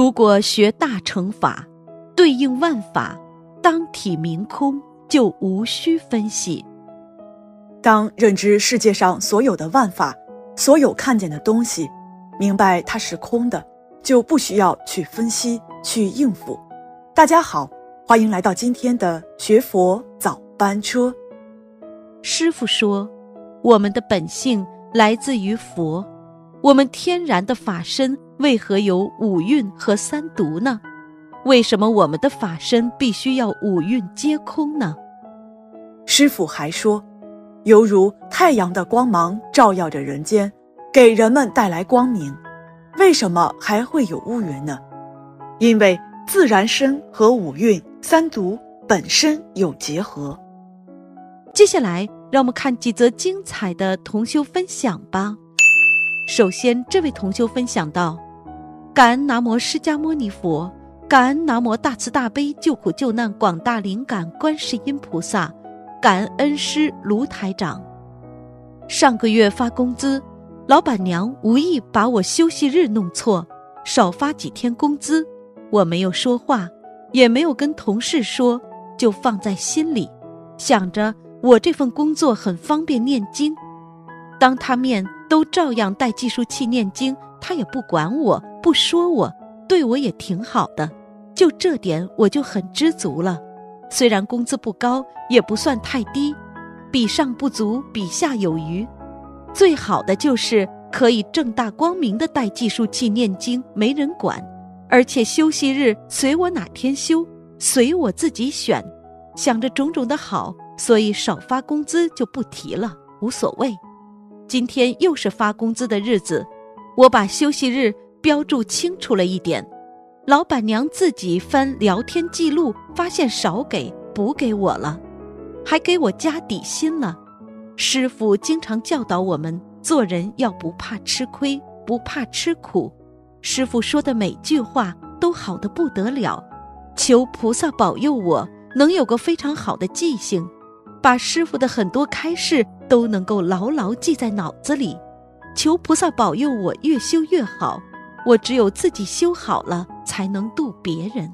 如果学大乘法，对应万法，当体明空，就无需分析。 当认知世界上所有的万法，所有看见的东西，明白它是空的，就不需要去分析，去应付。大家好，欢迎来到今天的学佛早班车。 师父说，我们的本性来自于佛，我们天然的法身为何有五蕴和三毒呢？为什么我们的法身必须要五蕴皆空呢？ 师父还说，犹如太阳的光芒照耀着人间，给人们带来光明，为什么还会有乌云呢？因为自然身和五蕴三毒本身有结合。 接下来让我们看几则精彩的同修分享吧。首先，这位同修分享到，感恩南无释迦牟尼佛，感恩南无大慈大悲救苦救难广大灵感观世音菩萨，感恩恩师卢台长。上个月发工资，老板娘无意把我休息日弄错，少发几天工资，我没有说话，也没有跟同事说，就放在心里，想着我这份工作很方便念经，当他面都照样带计数器念经，他也不管我，不说我，对我也挺好的，就这点我就很知足了。虽然工资不高，也不算太低，比上不足，比下有余。最好的就是可以正大光明地带计数器念经，没人管，而且休息日随我哪天休，随我自己选。想着种种的好，所以少发工资就不提了，无所谓。今天又是发工资的日子，我把休息日标注清楚了一点，老板娘自己翻聊天记录，发现少给补给我了，还给我加底薪了。师父经常教导我们做人要不怕吃亏，不怕吃苦，师父说的每句话都好得不得了，求菩萨保佑我能有个非常好的记性，把师父的很多开示都能够牢牢记在脑子里，求菩萨保佑我越修越好，我只有自己修好了才能度别人。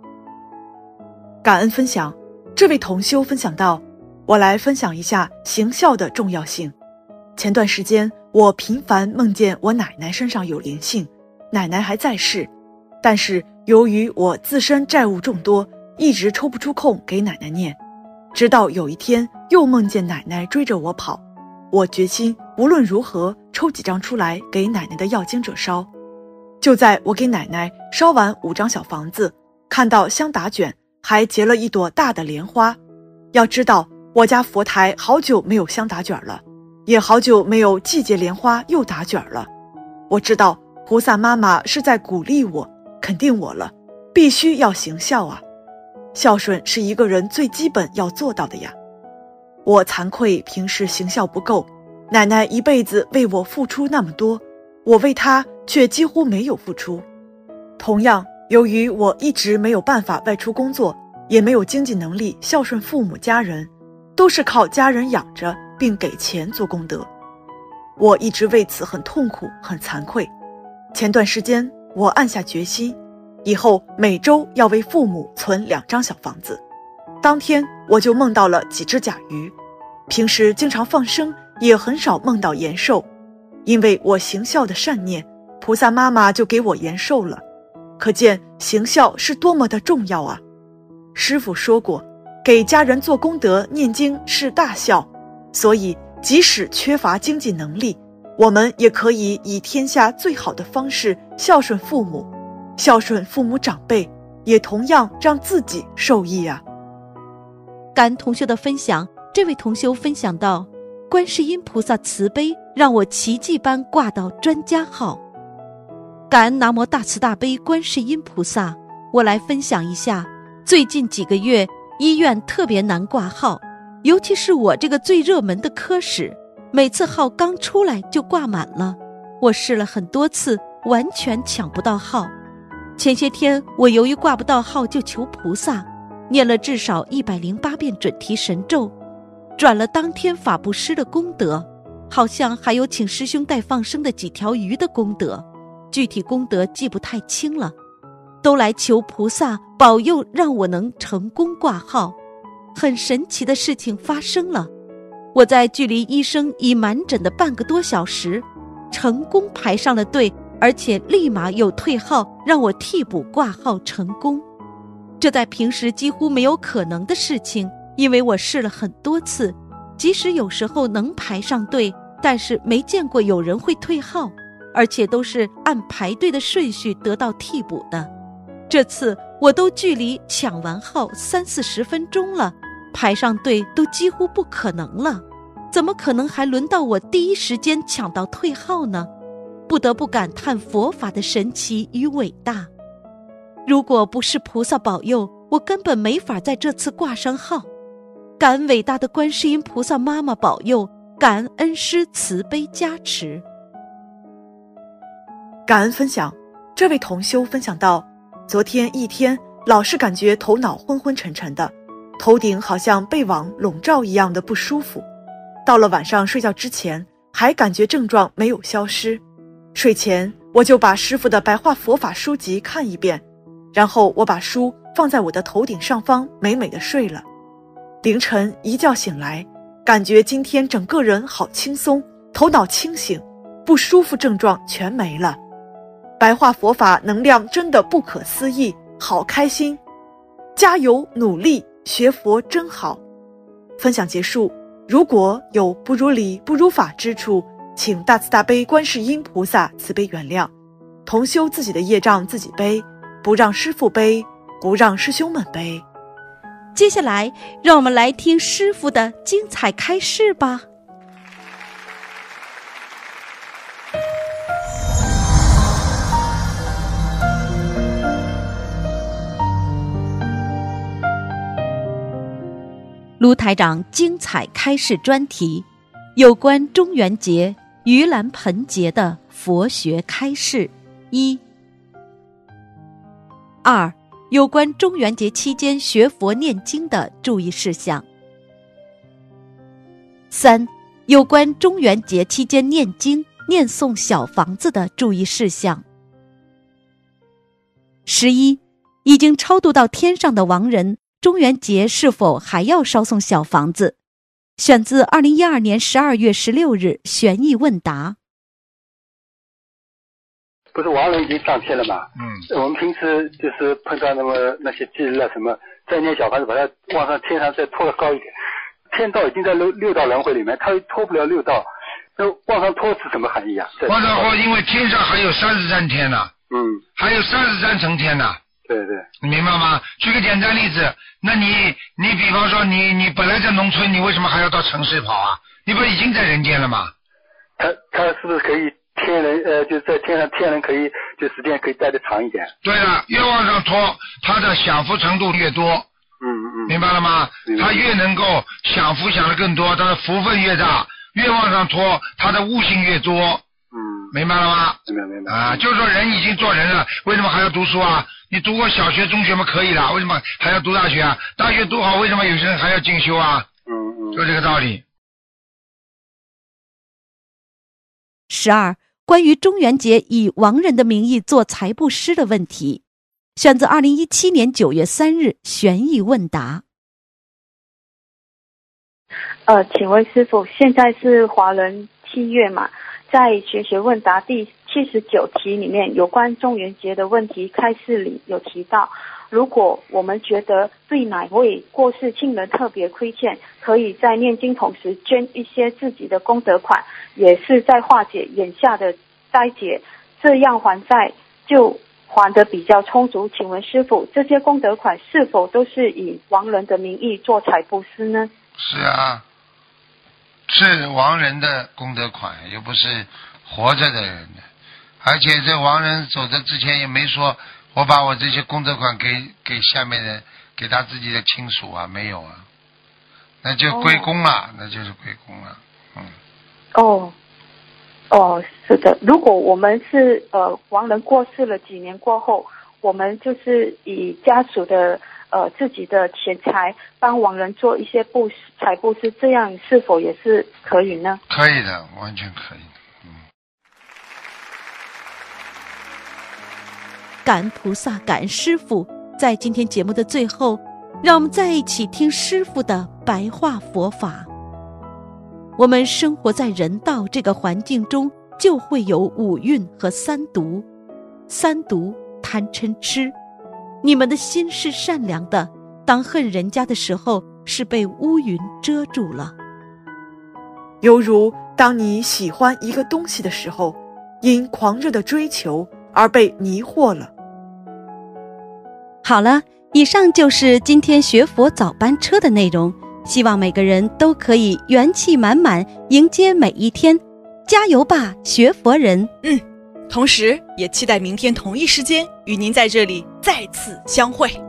感恩分享，这位同修分享到，我来分享一下行孝的重要性。前段时间我频繁梦见我奶奶身上有灵性，奶奶还在世，但是由于我自身债务众多，一直抽不出空给奶奶念，直到有一天又梦见奶奶追着我跑，我决心无论如何抽几张出来给奶奶的要经者烧。就在我给奶奶烧完5张小房子，看到香打卷还结了一朵大的莲花。要知道我家佛台好久没有香打卷了，也好久没有季节莲花又打卷了。我知道菩萨妈妈是在鼓励我，肯定我了，必须要行孝啊。孝顺是一个人最基本要做到的呀。我惭愧平时行孝不够，奶奶一辈子为我付出那么多，我为她却几乎没有付出。同样，由于我一直没有办法外出工作，也没有经济能力孝顺父母家人，都是靠家人养着并给钱做功德，我一直为此很痛苦很惭愧。前段时间我暗下决心，以后每周要为父母存2张小房子。当天我就梦到了几只甲鱼，平时经常放生，也很少梦到延寿。因为我行孝的善念，菩萨妈妈就给我延寿了，可见行孝是多么的重要啊。师父说过，给家人做功德念经是大孝，所以即使缺乏经济能力，我们也可以以天下最好的方式孝顺父母，孝顺父母长辈，也同样让自己受益啊。 感恩同修的分享，这位同修分享到，观世音菩萨慈悲，让我奇迹般挂到专家号。感恩南无大慈大悲观世音菩萨，我来分享一下，最近几个月医院特别难挂号，尤其是我这个最热门的科室，每次号刚出来就挂满了，我试了很多次，完全抢不到号。前些天我由于挂不到号，就求菩萨，念了至少108遍准提神咒，转了当天法布施的功德，好像还有请师兄带放生的几条鱼的功德，具体功德记不太清了。 都来求菩萨保佑，让我能成功挂号。很神奇的事情发生了，我在距离医生已满诊的半个多小时，成功排上了队，而且立马有退号，让我替补挂号成功。这在平时几乎没有可能的事情，因为我试了很多次，即使有时候能排上队，但是没见过有人会退号，而且都是按排队的顺序得到替补的。这次我都距离抢完号30-40分钟了，排上队都几乎不可能了，怎么可能还轮到我第一时间抢到退号呢？不得不感叹佛法的神奇与伟大。如果不是菩萨保佑，我根本没法在这次挂上号。感恩伟大的观世音菩萨妈妈保佑，感恩恩师慈悲加持。 感恩分享，这位同修分享到，昨天一天老是感觉头脑昏昏沉沉的，头顶好像被网笼罩一样的不舒服。到了晚上睡觉之前，还感觉症状没有消失。睡前我就把师父的白话佛法书籍看一遍，然后我把书放在我的头顶上方，美美的睡了。凌晨一觉醒来，感觉今天整个人好轻松，头脑清醒，不舒服症状全没了。白话佛法能量真的不可思议，好开心，加油努力学佛真好。分享结束，如果有不如理不如法之处，请大慈大悲观世音菩萨慈悲原谅。同修自己的业障自己背，不让师父背，不让师兄们背。 接下来让我们来听师父的精彩开示吧。卢台长精彩开示专题，有关中元节盂兰盆节的佛学开示。1、2、有关中元节期间学佛念经的注意事项。3、有关中元节期间念经念诵小房子的注意事项。11、已经超度到天上的亡人，中元节是否还要烧送小房子？选自2012年12月16日悬疑问答。 不是亡人已经上天了嘛？我们平时就是碰到那些忌日啊什么，再念小房子把它往上天上再拖得高一点。天道已经在六道轮回里面，它拖不了六道，那往上拖是什么含义啊？ 往上拖，因为天上还有33天呢，还有33层天呢。 对对， 你明白吗？举个简单例子，那你比方说你本来在农村，你为什么还要到城市跑啊？你不已经在人间了吗？ 他是不是可以天人就在天上，天人可以就时间可以待得长一点？ 对了，越往上拖，他的享福程度越多。明白了吗？他越能够享福享得更多，他的福分越大，越往上拖，他的悟性越多。明白了吗？明白啊，就是说人已经做人了，为什么还要读书啊？你读过小学中学嘛可以了，为什么还要读大学啊？大学读好，为什么有些人还要进修啊？就这个道理。 12、关于中元节以亡人的名义做财布施的问题，选自2017年9月3日悬疑问答。 请问师父，现在是华人7月嘛，在学学问答第79题里面，有关中元节的问题开示里有提到，如果我们觉得对哪位过世亲人特别亏欠，可以在念经同时捐一些自己的功德款，也是在化解眼下的灾劫，这样还债就还得比较充足。请问师父，这些功德款是否都是以亡人的名义做财布施呢？ 是啊，是亡人的功德款，又不是活着的人的。而且这亡人走的之前也没说我把我这些功德款给下面的，给他自己的亲属啊，没有啊，那就归公了，那就是归公了。 是的。如果我们是亡人过世了几年过后，我们就是以家属的自己的钱财帮亡人做一些财布施，这样是否也是可以呢？ 可以的，完全可以的。 感恩菩萨，感恩师父。在今天节目的最后，让我们在一起听师父的白话佛法。我们生活在人道这个环境中，就会有五蕴和三毒。三毒贪嗔痴，你们的心是善良的，当恨人家的时候，是被乌云遮住了。 犹如当你喜欢一个东西的时候，因狂热的追求而被迷惑了。 好了，以上就是今天学佛早班车的内容，希望每个人都可以元气满满迎接每一天，加油吧，学佛人！ 同时也期待明天同一时间与您在这里再次相会。